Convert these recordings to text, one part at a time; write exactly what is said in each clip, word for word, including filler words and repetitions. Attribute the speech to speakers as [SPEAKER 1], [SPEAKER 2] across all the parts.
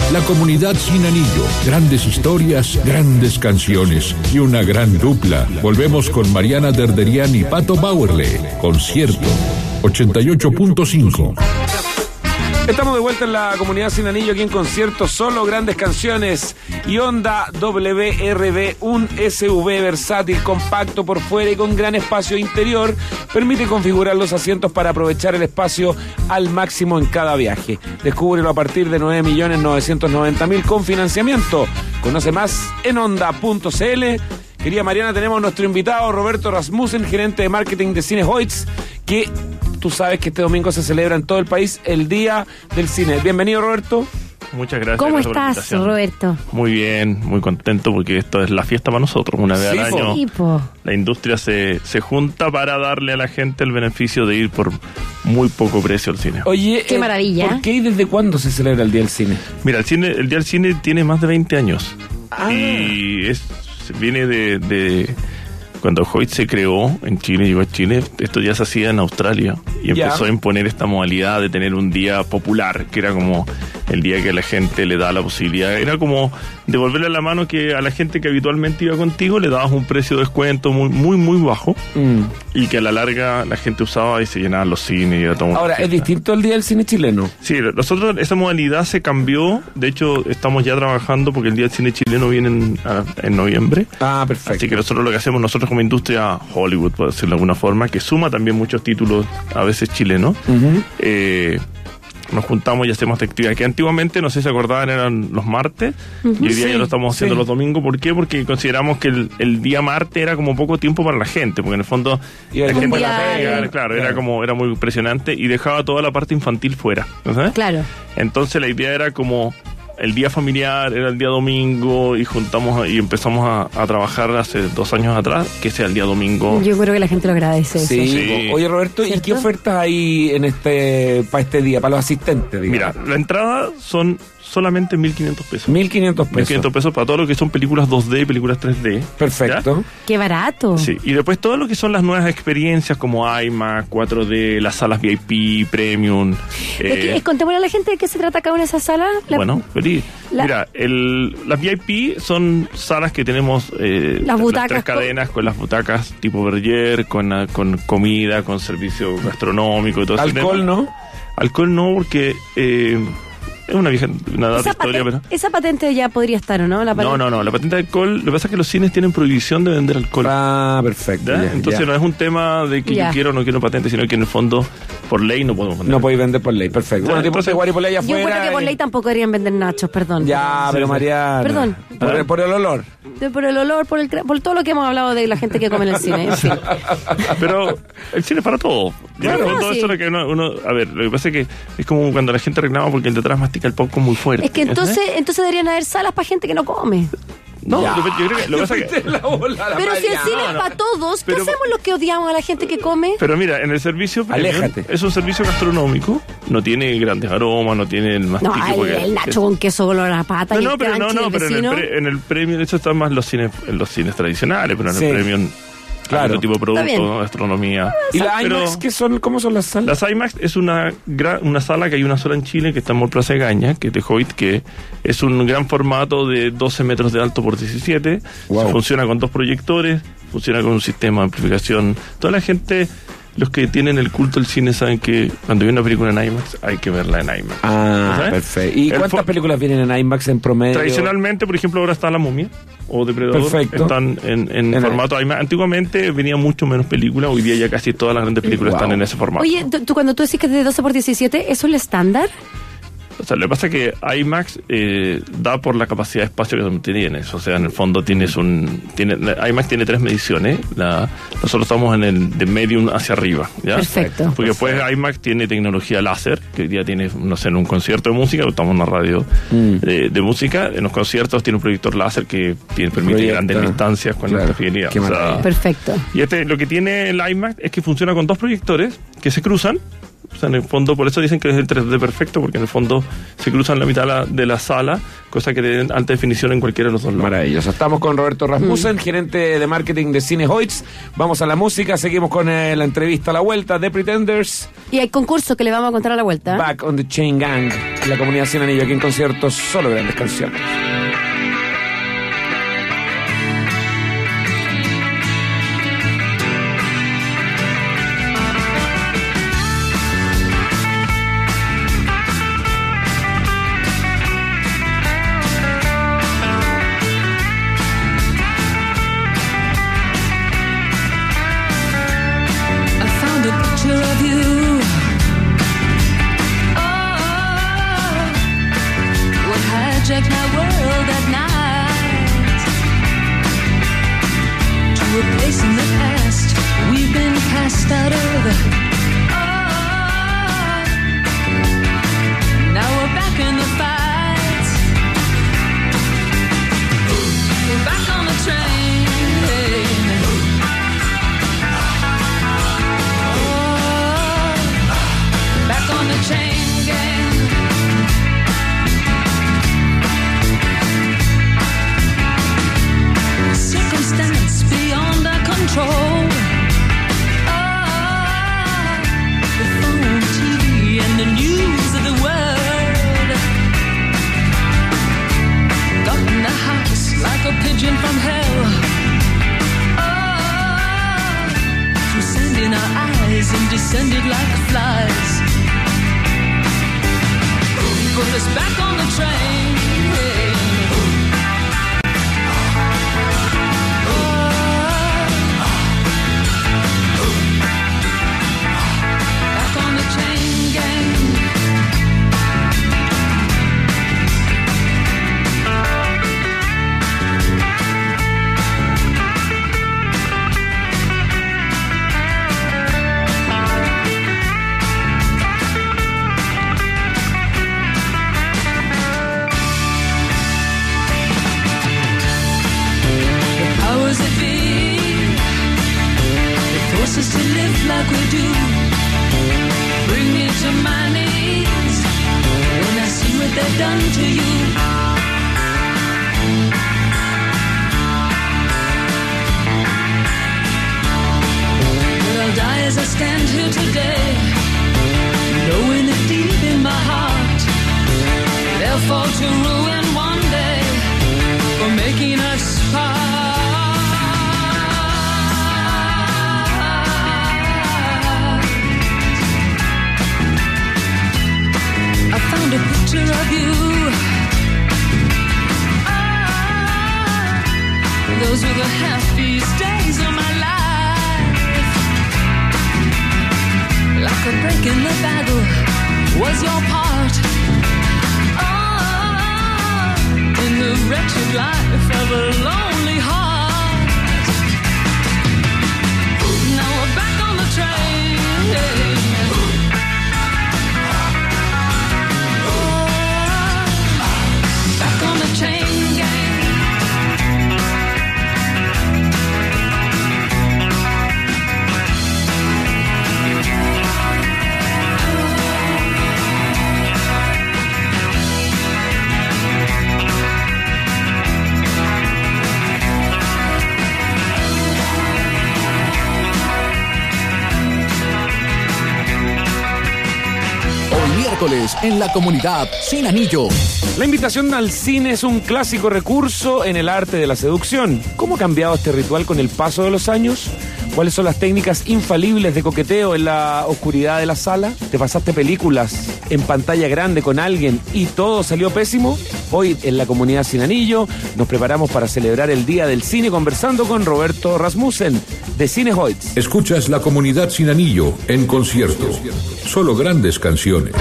[SPEAKER 1] La comunidad sin anillo, grandes historias, grandes canciones y una gran dupla. Volvemos con Mariana Derderian y Pato Bauerle. Concierto ochenta y ocho punto cinco.
[SPEAKER 2] Estamos de vuelta en la comunidad sin anillo, aquí en concierto, solo grandes canciones. Y Honda W R V, un S U V versátil, compacto por fuera y con gran espacio interior, permite configurar los asientos para aprovechar el espacio al máximo en cada viaje. Descúbrelo a partir de nueve millones novecientos noventa mil con financiamiento. Conoce más en honda punto c l. Querida Mariana, tenemos a nuestro invitado Roberto Rasmussen, gerente de marketing de Cinehoids, que tú sabes que este domingo se celebra en todo el país el Día del Cine. Bienvenido, Roberto.
[SPEAKER 3] Muchas gracias.
[SPEAKER 4] ¿Cómo
[SPEAKER 3] gracias
[SPEAKER 4] estás, Roberto?
[SPEAKER 3] Muy bien, muy contento porque esto es la fiesta para nosotros. Una vez sí, al año
[SPEAKER 4] sí, po.
[SPEAKER 3] La industria se, se junta para darle a la gente el beneficio de ir por muy poco precio al cine.
[SPEAKER 2] Oye,
[SPEAKER 4] qué eh, maravilla.
[SPEAKER 2] ¿Por qué y desde cuándo se celebra el Día del Cine?
[SPEAKER 3] Mira, el cine, el Día del Cine tiene más de veinte años.
[SPEAKER 2] Ah.
[SPEAKER 3] Y es viene de... de Cuando Hoyt se creó en Chile, llegó a Chile, esto ya se hacía en Australia y
[SPEAKER 2] ya.
[SPEAKER 3] empezó a imponer esta modalidad de tener un día popular, que era como el día que a la gente le da la posibilidad, era como devolverle la mano que a la gente que habitualmente iba contigo le dabas un precio de descuento muy muy muy bajo mm. y que a la larga la gente usaba y se llenaban los cines y era todo.
[SPEAKER 2] Ahora, ¿es distinto el Día del Cine chileno?
[SPEAKER 3] Sí, nosotros esa modalidad se cambió, de hecho estamos ya trabajando porque el Día del Cine chileno viene en, en noviembre.
[SPEAKER 2] Ah, perfecto.
[SPEAKER 3] Así que nosotros lo que hacemos, nosotros como industria Hollywood, por decirlo de alguna forma, que suma también muchos títulos, a veces chilenos, uh-huh. eh, nos juntamos y hacemos esta actividad que antiguamente, no sé si se acordaban, eran los martes, uh-huh. y hoy día sí, ya lo estamos haciendo sí. los domingos. ¿Por qué? Porque consideramos que el, el día martes era como poco tiempo para la gente, porque en el fondo
[SPEAKER 2] y
[SPEAKER 3] la
[SPEAKER 2] el
[SPEAKER 3] gente
[SPEAKER 2] la
[SPEAKER 3] pega, claro, claro, era como era muy impresionante y dejaba toda la parte infantil fuera, ¿no sabes?
[SPEAKER 4] Claro.
[SPEAKER 3] Entonces la idea era como el día familiar, era el día domingo y juntamos y empezamos a, a trabajar hace dos años atrás, que sea el día domingo.
[SPEAKER 4] Yo creo que la gente lo agradece.
[SPEAKER 2] Sí.
[SPEAKER 4] Eso.
[SPEAKER 2] sí. Oye, Roberto, ¿cierto? ¿Y qué ofertas hay en este para este día, para los asistentes? Digamos?
[SPEAKER 3] Mira, la entrada son solamente mil quinientos pesos.
[SPEAKER 2] mil quinientos pesos.
[SPEAKER 3] mil quinientos pesos para todo lo que son películas dos D y películas tres D.
[SPEAKER 2] Perfecto.
[SPEAKER 3] ¿Ya?
[SPEAKER 4] ¡Qué barato!
[SPEAKER 3] Sí, y después todo lo que son las nuevas experiencias como IMAX, cuatro D, las salas V I P, Premium.
[SPEAKER 4] Eh, eh, contémosle a la gente de qué se trata cada una de esas salas.
[SPEAKER 3] La, bueno, feliz. La, Mira, el, las V I P son salas que tenemos eh,
[SPEAKER 4] las, butacas,
[SPEAKER 3] las tres cadenas con, con las butacas tipo Berger, con, con comida, con servicio gastronómico y todo eso.
[SPEAKER 2] ¿Alcohol no?
[SPEAKER 3] Alcohol no, porque... Eh, es una vieja, una data
[SPEAKER 4] esa
[SPEAKER 3] historia,
[SPEAKER 4] patente,
[SPEAKER 3] pero...
[SPEAKER 4] Esa patente ya podría estar, ¿o no? La
[SPEAKER 3] no, no, no. La patente de alcohol... Lo que pasa es que los cines tienen prohibición de vender alcohol.
[SPEAKER 2] Ah, perfecto.
[SPEAKER 3] Ya, entonces ya. No es un tema de que ya. yo quiero o no quiero patente, sino que en el fondo, por ley, no podemos vender.
[SPEAKER 2] No podéis vender por ley, perfecto.
[SPEAKER 3] Ya,
[SPEAKER 2] bueno, tipo de Guari por ley afuera.
[SPEAKER 4] Yo creo que por
[SPEAKER 2] y...
[SPEAKER 4] ley tampoco deberían vender nachos, perdón.
[SPEAKER 2] Ya,
[SPEAKER 4] sí,
[SPEAKER 2] pero
[SPEAKER 4] sí.
[SPEAKER 2] Mariana...
[SPEAKER 4] Perdón.
[SPEAKER 2] Por, por el olor.
[SPEAKER 4] De, por el olor, por, el, por todo lo que hemos hablado de la gente que come en el cine. En fin.
[SPEAKER 3] Pero el cine es para todo. Y
[SPEAKER 4] bueno,
[SPEAKER 3] en el fondo
[SPEAKER 4] sí.
[SPEAKER 3] eso es lo que uno, uno... A ver, lo que pasa es que es como cuando la gente reclama porque el detrás mastica el popcorn muy fuerte.
[SPEAKER 4] Es que entonces, ¿eh? entonces deberían haber salas para gente que no come.
[SPEAKER 3] No, yo, yo creo que lo que pasa es que...
[SPEAKER 2] La bola, la
[SPEAKER 4] pero si el cine
[SPEAKER 3] no,
[SPEAKER 4] es
[SPEAKER 3] no,
[SPEAKER 4] para todos, ¿qué
[SPEAKER 3] pero,
[SPEAKER 4] hacemos los que odiamos a la gente que come?
[SPEAKER 3] Pero mira, en el servicio...
[SPEAKER 2] Aléjate.
[SPEAKER 3] Es un servicio gastronómico, no tiene grandes aromas, no tiene el mastique.
[SPEAKER 4] No, el,
[SPEAKER 3] porque,
[SPEAKER 4] el nacho con queso color a pata
[SPEAKER 3] no,
[SPEAKER 4] y
[SPEAKER 3] no,
[SPEAKER 4] el
[SPEAKER 3] pero no, no, pero en el, pre, en el premio, de hecho están más los cines, en los cines tradicionales, pero en
[SPEAKER 2] sí.
[SPEAKER 3] el premio... Claro. Otro tipo de producto, gastronomía.
[SPEAKER 2] ¿Y las IMAX qué son? ¿Cómo son las salas?
[SPEAKER 3] Las IMAX es una gran, una sala que hay una sola en Chile, que está en Mall Plaza de Gaña, que es de Hoyt, que es un gran formato de doce metros de alto por diecisiete.
[SPEAKER 2] Wow.
[SPEAKER 3] Funciona con dos proyectores, funciona con un sistema de amplificación. Toda la gente... Los que tienen el culto del cine saben que cuando hay una película en IMAX hay que verla en IMAX.
[SPEAKER 2] Ah, ¿sabes? Perfecto. ¿Y el cuántas películas vienen en IMAX en promedio?
[SPEAKER 3] Tradicionalmente, por ejemplo, ahora está La Momia o Depredador.
[SPEAKER 2] Perfecto.
[SPEAKER 3] Están en, en, en formato el... IMAX. Antiguamente venía mucho menos películas, hoy día ya casi todas las grandes películas wow. están en ese formato.
[SPEAKER 4] Oye, tú cuando tú decís que es de doce por diecisiete, ¿eso es el estándar?
[SPEAKER 3] O sea, lo que pasa es que IMAX eh, da por la capacidad de espacio que tienes. O sea, en el fondo tienes un... Tiene, IMAX tiene tres mediciones. La, nosotros estamos en el de medium hacia arriba. ¿ya?
[SPEAKER 4] Perfecto.
[SPEAKER 3] Porque después IMAX tiene tecnología láser, que hoy día tiene, no sé, en un concierto de música, estamos en una radio mm. de, de música, en los conciertos tiene un proyector láser que tiene, permite Proyecta. grandes distancias con claro. alta fidelidad.
[SPEAKER 2] O sea,
[SPEAKER 4] perfecto.
[SPEAKER 3] Y este, lo que tiene el IMAX es que funciona con dos proyectores que se cruzan. O sea, en el fondo, por eso dicen que es el tres D perfecto, porque en el fondo se cruzan la mitad de la, de la sala, cosa que tienen alta definición en cualquiera de los dos lados.
[SPEAKER 2] Maravilloso. Estamos con Roberto Rasmussen, mm. gerente de marketing de Cinehoids. Vamos a la música, seguimos con eh, la entrevista a la vuelta de Pretenders.
[SPEAKER 4] Y hay concurso que le vamos a contar a la vuelta.
[SPEAKER 2] Back on the Chain Gang, la comunidad Sin Anillo, aquí en conciertos, solo grandes canciones.
[SPEAKER 5] En la comunidad Sin Anillo.
[SPEAKER 2] La invitación al cine es un clásico recurso en el arte de la seducción. ¿Cómo ha cambiado este ritual con el paso de los años? ¿Cuáles son las técnicas infalibles de coqueteo en la oscuridad de la sala? ¿Te pasaste películas en pantalla grande con alguien y todo salió pésimo? Hoy en la comunidad Sin Anillo nos preparamos para celebrar el Día del Cine conversando con Roberto Rasmussen de Cinehoids.
[SPEAKER 1] Escuchas la comunidad Sin Anillo en concierto. Solo grandes canciones.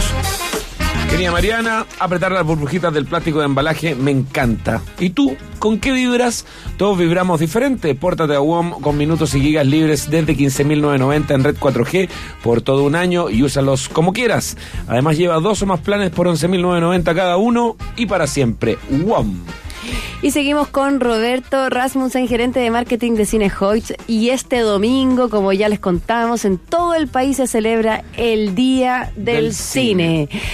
[SPEAKER 2] Querida Mariana, apretar las burbujitas del plástico de embalaje me encanta. ¿Y tú? ¿Con qué vibras? Todos vibramos diferente. Pórtate a W O M con minutos y gigas libres desde quince mil novecientos noventa en red cuatro G por todo un año y úsalos como quieras. Además lleva dos o más planes por once mil novecientos noventa cada uno y para siempre. W O M.
[SPEAKER 4] Y seguimos con Roberto Rasmussen, gerente de marketing de Cinehoids. Y este domingo, como ya les contamos, en todo el país se celebra el Día del, del Cine. cine.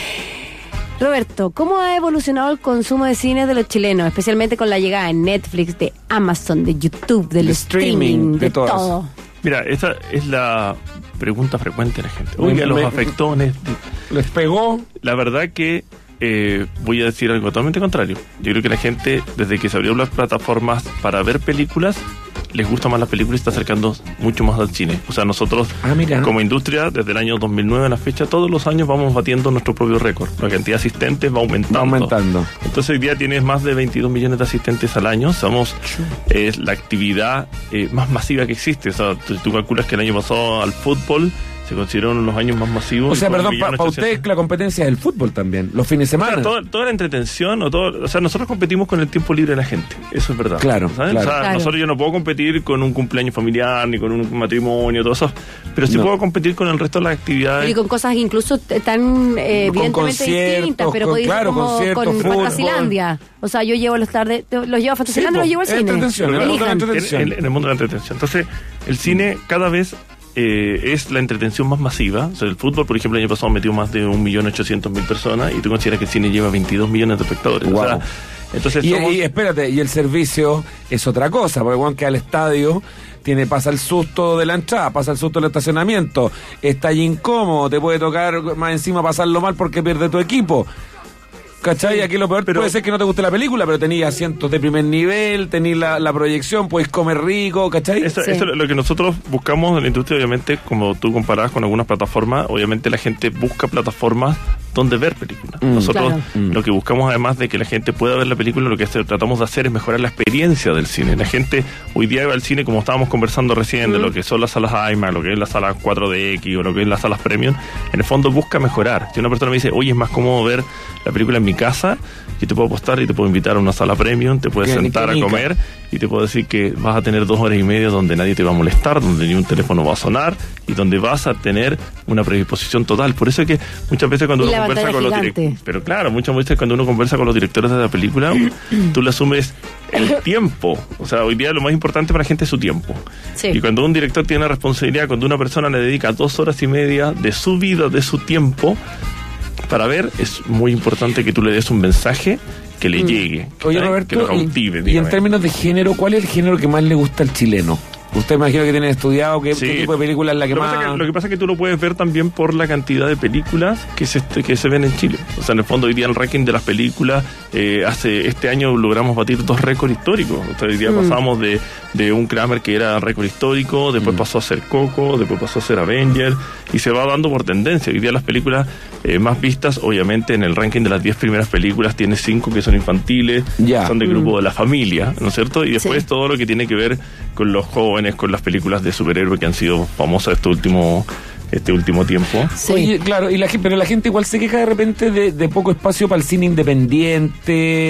[SPEAKER 4] Roberto, ¿cómo ha evolucionado el consumo de cine de los chilenos? Especialmente con la llegada de Netflix, de Amazon, de YouTube, del
[SPEAKER 2] de
[SPEAKER 4] streaming,
[SPEAKER 2] streaming,
[SPEAKER 4] de,
[SPEAKER 2] de
[SPEAKER 4] todo.
[SPEAKER 3] Mira, esa es la pregunta frecuente de la gente. Oiga, los afectones.
[SPEAKER 2] ¿Les pegó?
[SPEAKER 3] La verdad que eh, voy a decir algo totalmente contrario. Yo creo que la gente, desde que se abrieron las plataformas para ver películas, les gusta más la película y está acercando mucho más al cine. O sea, nosotros,
[SPEAKER 2] ah, como
[SPEAKER 3] industria, desde el año dos mil nueve a la fecha, todos los años vamos batiendo nuestro propio récord. La cantidad de asistentes va aumentando.
[SPEAKER 2] Va aumentando.
[SPEAKER 3] Entonces, hoy día tienes más de veintidós millones de asistentes al año. Somos eh, la actividad eh, más masiva que existe. O sea, tú, tú calculas que el año pasado al fútbol se consideró uno de los años más masivos.
[SPEAKER 2] O sea, perdón, para pa usted la competencia es el fútbol también, los fines de semana.
[SPEAKER 3] O sea, toda, toda la entretención, o, todo, o sea, nosotros competimos con el tiempo libre de la gente, eso es verdad.
[SPEAKER 2] Claro,
[SPEAKER 3] ¿sabes?
[SPEAKER 2] claro.
[SPEAKER 3] O sea,
[SPEAKER 4] claro.
[SPEAKER 3] nosotros yo no puedo competir con un cumpleaños familiar, ni con un matrimonio, todo eso, pero sí no. puedo competir con el resto de las actividades.
[SPEAKER 4] Y con cosas incluso tan eh, evidentemente distintas, pero podéis
[SPEAKER 2] claro,
[SPEAKER 4] como con Fantasilandia. O sea, yo llevo los tardes, los llevo a Fantasilandia,
[SPEAKER 2] sí,
[SPEAKER 4] los llevo al cine.
[SPEAKER 2] Entretención,
[SPEAKER 3] en, en, en el mundo de la entretención. Entonces, el cine cada vez Eh, es la entretención más masiva. O sea, el fútbol, por ejemplo, el año pasado metió más de un millón ochocientos mil personas y tú consideras que el cine lleva veintidós millones de espectadores.
[SPEAKER 2] Wow.
[SPEAKER 3] O sea, entonces
[SPEAKER 2] y,
[SPEAKER 3] somos...
[SPEAKER 2] y espérate, y el servicio es otra cosa, porque Juan que al estadio tiene pasa el susto de la entrada, pasa el susto del estacionamiento, está ahí incómodo, te puede tocar más encima pasarlo mal porque pierde tu equipo. ¿Cachai? Aquí lo peor pero, puede ser que no te guste la película, pero tenías asientos de primer nivel, tenías la, la proyección, podés comer rico, ¿cachai?
[SPEAKER 3] Eso,
[SPEAKER 4] sí.
[SPEAKER 3] eso es lo que nosotros buscamos en la industria, obviamente, como tú comparás con algunas plataformas, obviamente la gente busca plataformas donde ver películas. Mm, nosotros claro. lo que buscamos, además de que la gente pueda ver la película, lo que tratamos de hacer es mejorar la experiencia del cine. La gente hoy día va al cine, como estábamos conversando recién, mm. de lo que son las salas IMAX, lo que es las salas cuatro D X o lo que es las salas Premium, en el fondo busca mejorar. Si una persona me dice, oye, es más cómodo ver la película en mi casa, y te puedo apostar y te puedo invitar a una sala premium, te puedes sentar a comer y te puedo decir que vas a tener dos horas y media donde nadie te va a molestar, donde ni un teléfono va a sonar y donde vas a tener una predisposición total. Por eso es que muchas veces cuando
[SPEAKER 4] y
[SPEAKER 3] uno conversa con gigante. los directores, pero claro, muchas veces cuando uno conversa con los directores de la película, tú le asumes el tiempo. O sea, hoy día lo más importante para la gente es su tiempo.
[SPEAKER 4] Sí.
[SPEAKER 3] Y cuando un director tiene responsabilidad, cuando una persona le dedica dos horas y media de su vida, de su tiempo, para ver, es muy importante que tú le des un mensaje que le llegue,
[SPEAKER 2] Oye,
[SPEAKER 3] que,
[SPEAKER 2] Roberto,
[SPEAKER 3] que lo cautive.
[SPEAKER 2] Y, y en términos de género, ¿cuál es el género que más le gusta al chileno? Usted me imagino que tiene estudiado qué, sí. qué tipo de película es la que
[SPEAKER 3] lo
[SPEAKER 2] más...
[SPEAKER 3] Pasa que, lo que pasa es que tú lo puedes ver también por la cantidad de películas que se que se ven en Chile. O sea, en el fondo hoy día el ranking de las películas, eh, hace este año logramos batir dos récords históricos. O sea, hoy día mm. pasamos de, de un Kramer que era récord histórico, después mm. pasó a ser Coco, después pasó a ser Avenger, y se va dando por tendencia. Hoy día las películas eh, más vistas, obviamente en el ranking de las diez primeras películas, tiene cinco que son infantiles,
[SPEAKER 2] yeah.
[SPEAKER 3] son del grupo
[SPEAKER 4] mm.
[SPEAKER 3] de la familia, ¿no es cierto? Y después
[SPEAKER 4] sí.
[SPEAKER 3] todo lo que tiene que ver con los jóvenes, con las películas de superhéroes que han sido famosas este último este último tiempo.
[SPEAKER 2] Sí. Oye, claro, y la, pero la gente igual se queja de repente de, de poco espacio para el cine independiente,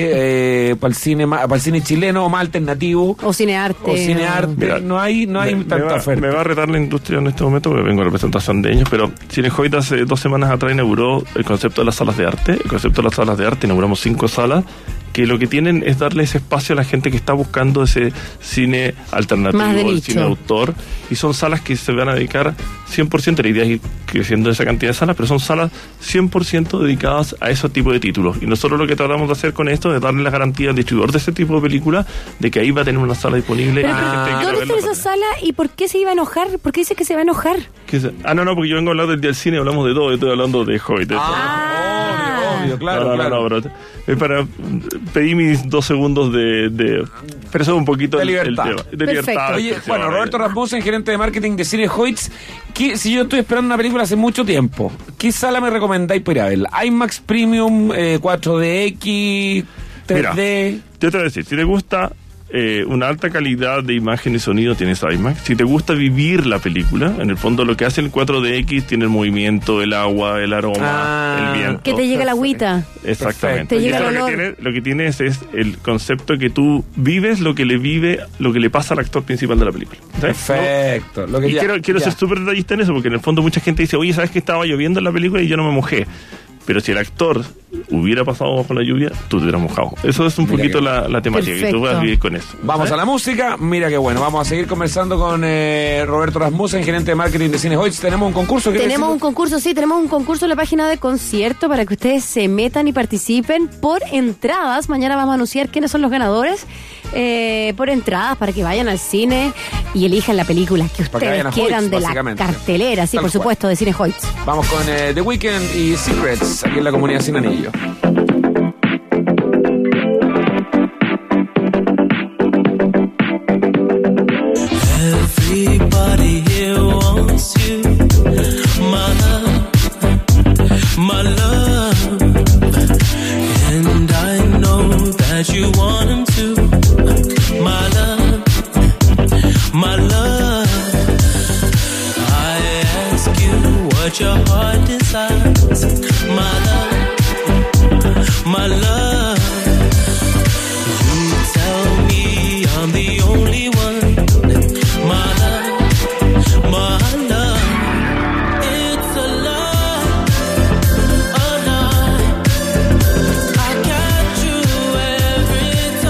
[SPEAKER 2] eh, para el cine para el cine chileno o más alternativo.
[SPEAKER 4] O cinearte.
[SPEAKER 2] O cinearte.
[SPEAKER 3] Mira,
[SPEAKER 2] no hay, no hay
[SPEAKER 3] me,
[SPEAKER 2] tanta
[SPEAKER 3] me va,
[SPEAKER 2] oferta.
[SPEAKER 3] Me va a retar la industria en este momento porque vengo en representación de ellos, pero Cinehoid hace dos semanas atrás inauguró el concepto de las salas de arte. El concepto de las salas de arte, inauguramos cinco salas que lo que tienen es darle ese espacio a la gente que está buscando ese cine alternativo, el cine autor, y son salas que se van a dedicar cien por ciento, la idea es ir creciendo esa cantidad de salas, pero son salas cien por ciento dedicadas a ese tipo de títulos, y nosotros lo que tratamos de hacer con esto es darle la garantía al distribuidor de ese tipo de películas de que ahí va a tener una sala disponible.
[SPEAKER 4] Pero,
[SPEAKER 3] y
[SPEAKER 4] pero,
[SPEAKER 3] gente
[SPEAKER 4] ¿dónde está esa sala y por qué se iba a enojar? ¿Por qué dice que se va a enojar?
[SPEAKER 3] Ah, no, no, porque yo vengo a hablar del día del cine, hablamos de todo, yo estoy hablando de Hoyt.
[SPEAKER 2] Ah, obvio, obvio, claro,
[SPEAKER 3] no, no,
[SPEAKER 2] claro.
[SPEAKER 3] No, no, pero es para pedí mis dos segundos de, de pero eso es un poquito
[SPEAKER 2] de libertad.
[SPEAKER 3] El, el de libertad.
[SPEAKER 2] Oye, bueno, Roberto Rasmussen, gerente de marketing de Cinehoids, que si yo estoy esperando una película hace mucho tiempo, ¿qué sala me recomendáis para ir a verla? IMAX Premium, eh, cuatro D X, tres D.
[SPEAKER 3] Mira, yo te voy a decir, si te gusta eh, una alta calidad de imagen y sonido, tienes IMAX. Si te gusta vivir la película, en el fondo lo que hace el cuatro D X tiene el movimiento, el agua, el aroma,
[SPEAKER 2] ah,
[SPEAKER 3] el viento.
[SPEAKER 4] Que te llega la agüita.
[SPEAKER 3] Exactamente.
[SPEAKER 4] Te llega el
[SPEAKER 3] olor. Lo que, tiene, lo que tienes es el concepto que tú vives lo que le vive, lo que le pasa al actor principal de la película. ¿Sabes?
[SPEAKER 2] Perfecto. Lo que
[SPEAKER 3] y
[SPEAKER 2] ya,
[SPEAKER 3] quiero, quiero
[SPEAKER 2] ya.
[SPEAKER 3] ser súper detallista en eso, porque en el fondo mucha gente dice, oye, ¿sabes que estaba lloviendo en la película y yo no me mojé? pero si el actor hubiera pasado bajo la lluvia, tú te hubieras mojado. Eso es un
[SPEAKER 2] Mira
[SPEAKER 3] poquito
[SPEAKER 2] que-
[SPEAKER 3] la, la temática,
[SPEAKER 4] Perfecto.
[SPEAKER 3] que tú puedas vivir con eso.
[SPEAKER 2] Vamos a la música. Mira qué bueno. Vamos a seguir conversando con eh, Roberto Rasmussen, gerente de marketing de Cinehoids. Tenemos un concurso. ¿quieres
[SPEAKER 4] Tenemos un
[SPEAKER 2] decirlo?
[SPEAKER 4] concurso, sí, tenemos un concurso en la página de concierto para que ustedes se metan y participen por entradas. Mañana vamos a anunciar quiénes son los ganadores eh, por entradas para que vayan al cine y elijan la película que
[SPEAKER 2] Para que vayan
[SPEAKER 4] ustedes
[SPEAKER 2] a
[SPEAKER 4] quieran
[SPEAKER 2] Hoyts,
[SPEAKER 4] de la
[SPEAKER 2] básicamente.
[SPEAKER 4] cartelera, sí,
[SPEAKER 2] Tal
[SPEAKER 4] por
[SPEAKER 2] cual.
[SPEAKER 4] supuesto, de Cinehoids.
[SPEAKER 2] Vamos con eh, The Weeknd y Secrets aquí en la comunidad Sin Anillo.
[SPEAKER 6] Everybody here wants you, my love, my love. And I know that you want him to, my love, my love. I ask you what your heart desires, my love, my love. You tell me I'm the only one. My love, my love, it's a lie, a lie. I got you every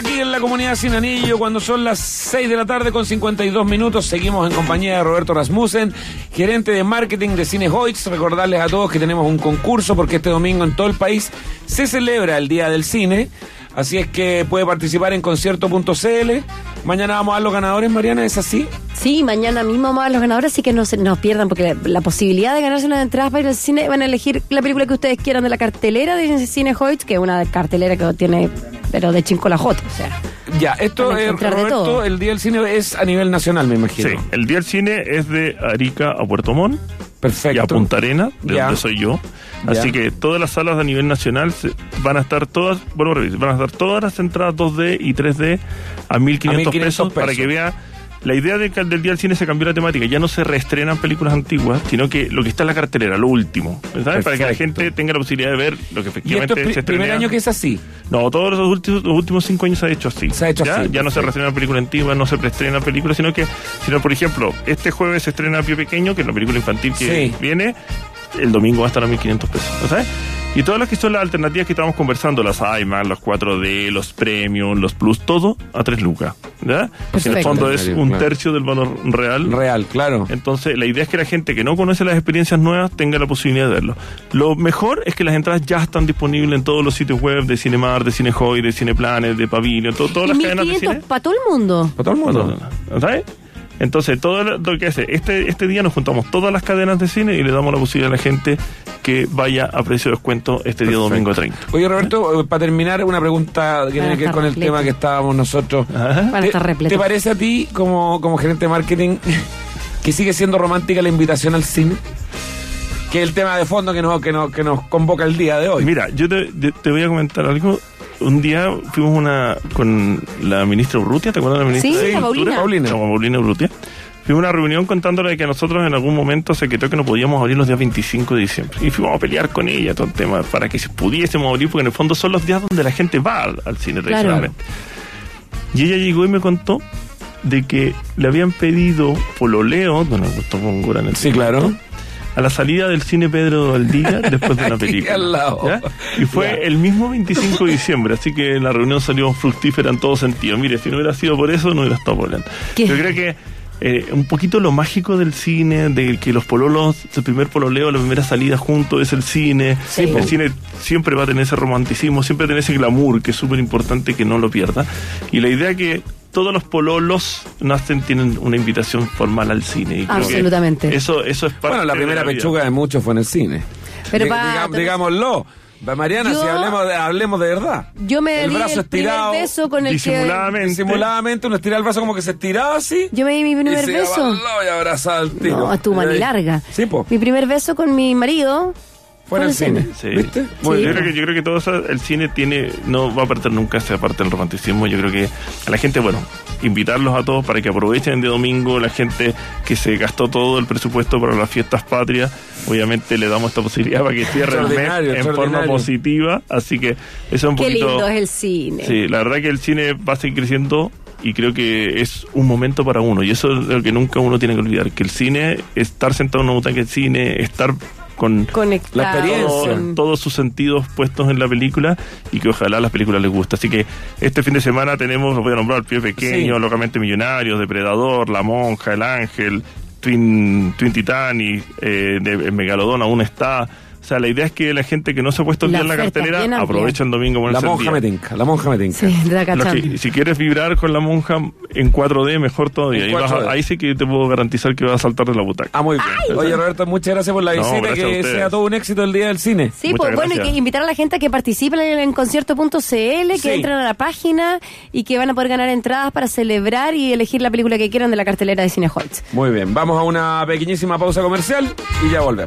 [SPEAKER 2] aquí en la comunidad Sin Anillo, cuando son las seis de la tarde con cincuenta y dos minutos. Seguimos en compañía de Roberto Rasmussen, gerente de marketing de Cinehoids. Recordarles a todos que tenemos un concurso porque este domingo en todo el país se celebra el Día del Cine. Así es que puede participar en concierto punto c l. Mañana vamos a dar los ganadores, Mariana, ¿es así?
[SPEAKER 4] Sí, mañana mismo vamos a dar los ganadores, así que no se nos pierdan, porque la, la posibilidad de ganarse unas entradas para ir al cine, van a elegir la película que ustedes quieran de la cartelera de Cinehoids, que es una cartelera que tiene, pero de chincolajote, o sea.
[SPEAKER 2] Ya, esto, eh, Roberto, el Día del Cine es a nivel nacional, me imagino.
[SPEAKER 3] Sí, el Día del Cine es de Arica a Puerto Montt.
[SPEAKER 2] Perfecto.
[SPEAKER 3] Y a Punta Arena, de
[SPEAKER 2] ya.
[SPEAKER 3] donde soy yo. Así ya. que todas las salas a nivel nacional se, van a estar todas, bueno, van a estar todas las entradas dos D y tres D a mil quinientos pesos para que vea. La idea de, del Día del Cine se cambió la temática. Ya no se reestrenan películas antiguas, sino que lo que está en la cartelera, lo último, ¿sabes?
[SPEAKER 2] Perfecto.
[SPEAKER 3] Para que la gente tenga la posibilidad de ver lo que efectivamente
[SPEAKER 2] ¿Y esto es
[SPEAKER 3] se
[SPEAKER 2] el primer año que es así?
[SPEAKER 3] No, todos los últimos, los últimos cinco años se ha hecho así.
[SPEAKER 2] Se ha hecho
[SPEAKER 3] ¿Ya?
[SPEAKER 2] así.
[SPEAKER 3] Ya no se reestrenan películas antiguas, no se preestrena películas, sino que, sino por ejemplo, este jueves se estrena Pie Pequeño, que es la película infantil que
[SPEAKER 2] sí.
[SPEAKER 3] viene, el domingo va a estar a mil quinientos pesos, ¿sabes? Y todas las que son las alternativas que estamos conversando, las IMAX, los cuatro D, los Premium, los Plus, todo a tres lucas, ¿verdad? Porque en el fondo es un tercio del valor real.
[SPEAKER 2] Real, claro.
[SPEAKER 3] Entonces, la idea es que la gente que no conoce las experiencias nuevas tenga la posibilidad de verlo. Lo mejor es que las entradas ya están disponibles en todos los sitios web de Cinemar, de Cinehoy, de Cineplanet, de Pavilion, todo, todas las cadenas de cine.
[SPEAKER 4] para todo el mundo.
[SPEAKER 2] Para todo el mundo.
[SPEAKER 3] ¿Sabes? Entonces, todo lo que hace, este, este día nos juntamos todas las cadenas de cine y le damos la posibilidad a la gente que vaya a precio de descuento este día. Perfecto. Domingo treinta.
[SPEAKER 2] Oye, Roberto, para terminar, una pregunta que tiene que ver con el tema que estábamos nosotros. ¿Te, ¿Te parece a ti, como, como gerente de marketing, que sigue siendo romántica la invitación al cine? Que es el tema de fondo que nos, que nos, que nos convoca el día de hoy.
[SPEAKER 3] Mira, yo te, te voy a comentar algo. Un día fuimos una con la ministra Urrutia, ¿te acuerdas de la ministra?
[SPEAKER 4] Sí, la Paulina.
[SPEAKER 3] Paulina. No, Paulina Urrutia. Fuimos a una reunión contándole que a nosotros en algún momento se quedó que no podíamos abrir los días veinticinco de diciembre. Y fuimos a pelear con ella todo el tema para que pudiésemos abrir, porque en el fondo son los días donde la gente va al, al cine tradicionalmente. Claro. Y ella llegó y me contó de que le habían pedido pololeo, bueno, Augusto Góngora en el
[SPEAKER 2] sí, claro,
[SPEAKER 3] a la salida del cine Pedro Valdivia después de una película.
[SPEAKER 2] Al lado.
[SPEAKER 3] ¿Ya? Y fue ya. el mismo veinticinco de diciembre, así que la reunión salió fructífera en todo sentido. Mire, si no hubiera sido por eso, no hubiera estado volando. Yo creo que eh, un poquito lo mágico del cine, de que los pololos, el primer pololeo, la primera salida junto es el cine. Sí, el cine siempre va a tener ese romanticismo, siempre va a tener ese glamour, que es súper importante que no lo pierda. Y la idea que todos los pololos nacen, tienen una invitación formal al cine. Y
[SPEAKER 4] absolutamente.
[SPEAKER 3] Eso, eso es parte
[SPEAKER 2] bueno, la primera
[SPEAKER 3] de la
[SPEAKER 2] pechuga
[SPEAKER 3] vida.
[SPEAKER 2] de muchos fue en el cine.
[SPEAKER 4] Pero
[SPEAKER 2] Diga,
[SPEAKER 4] pa,
[SPEAKER 2] digamos, digámoslo. Mariana, yo, si hablemos de, hablemos de verdad.
[SPEAKER 4] Yo me
[SPEAKER 2] el
[SPEAKER 4] di
[SPEAKER 2] brazo
[SPEAKER 4] el
[SPEAKER 2] estirado,
[SPEAKER 4] primer beso con el
[SPEAKER 3] disimuladamente.
[SPEAKER 4] que...
[SPEAKER 2] Disimuladamente, uno estiraba el brazo como que se estiraba así.
[SPEAKER 4] Yo me di mi primer
[SPEAKER 2] y se
[SPEAKER 4] beso.
[SPEAKER 2] Y abrazaba al tiro.
[SPEAKER 4] No, estuvo mani larga.
[SPEAKER 2] Sí, po.
[SPEAKER 4] Mi primer beso con mi marido...
[SPEAKER 2] Fue en el cine.
[SPEAKER 3] Sí.
[SPEAKER 2] ¿Viste?
[SPEAKER 3] Bueno,
[SPEAKER 4] sí.
[SPEAKER 3] yo, creo que, yo creo que todo eso, el cine tiene, no va a perder nunca esa parte del romanticismo. Yo creo que a la gente, bueno, invitarlos a todos para que aprovechen de domingo. La gente que se gastó todo el presupuesto para las fiestas patrias, obviamente le damos esta posibilidad para que cierre el mes en forma positiva. Así que eso es un
[SPEAKER 4] Qué
[SPEAKER 3] poquito...
[SPEAKER 4] lindo es el cine.
[SPEAKER 3] Sí, la verdad que el cine va a seguir creciendo y creo que es un momento para uno. Y eso es lo que nunca uno tiene que olvidar, que el cine, estar sentado en una butaca de cine, estar... con
[SPEAKER 4] Conectado.
[SPEAKER 3] la experiencia, todos sus sentidos puestos en la película y que ojalá las películas les guste. Así que este fin de semana tenemos, los voy a nombrar, Pie Pequeño, sí. Locamente Millonarios, Depredador, La Monja, El Ángel, Twin, Twin Titanic, eh, de Megalodón aún está. O sea, la idea es que la gente que no se ha puesto el día en la cartelera aprovecha el domingo por
[SPEAKER 2] La Monja me tinca, La Monja me tinca. Sí,
[SPEAKER 3] que, si quieres vibrar con La Monja en cuatro D, mejor todavía. Ahí, vas a, ahí sí que te puedo garantizar que vas a saltar de la butaca.
[SPEAKER 2] Ah, muy bien. Ay, Oye, Roberto, muchas gracias por la visita. No, que sea todo un éxito el Día del Cine.
[SPEAKER 4] Sí, muchas pues gracias. Bueno, y que invitar a la gente a que participen en, en concierto punto c l, que sí. entren a la página y que van a poder ganar entradas para celebrar y elegir la película que quieran de la cartelera de Cinehoids.
[SPEAKER 2] Muy bien, vamos a una pequeñísima pausa comercial y ya volvemos.